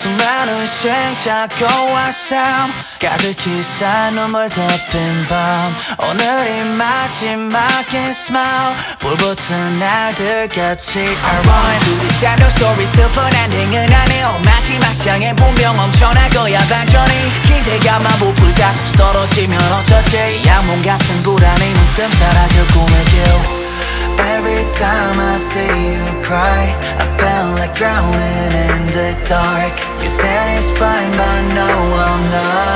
수많은 시행착오와 삶 가득히 쌓인 눈물 덮인 밤 오늘이 마지막인 smile 불붙은 날들 같이 Alright 둘이 sad no story 슬픈 엔딩은 아니오 마지막 장엔 분명 엄청날 거야 반전이 기대감만 부풀 닫혀서 떨어지면 어쩌지 양몸 같은 불안이 문득 사라져 꿈을 길 Every time I see you cry I feel like drowning in the dark You said it's fine but no I'm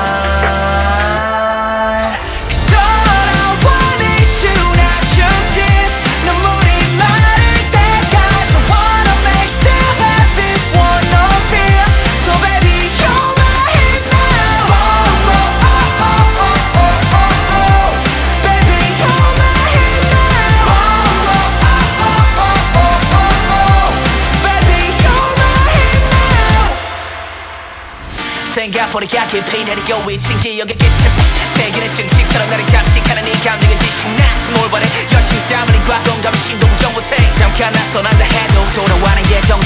not 서러워 내 수납 tears 눈물이 마를 때까지 I wanna make still have this one no fear So baby you're my hit now oh, oh, oh, oh, oh, oh, oh, oh. Baby you're my hit now oh, oh, oh, oh, oh, oh, oh. Baby you're my hit now 생각보다 깊이 내리고 있진 기억의 끝은 세계는 증식처럼 나를 잠식하는 이 감정의 지식 나한테 뭘 바래 열심히 땀 흘린 과거감이 신도 부정 못해 잠깐 나떠난다 해도 돌아와는 예정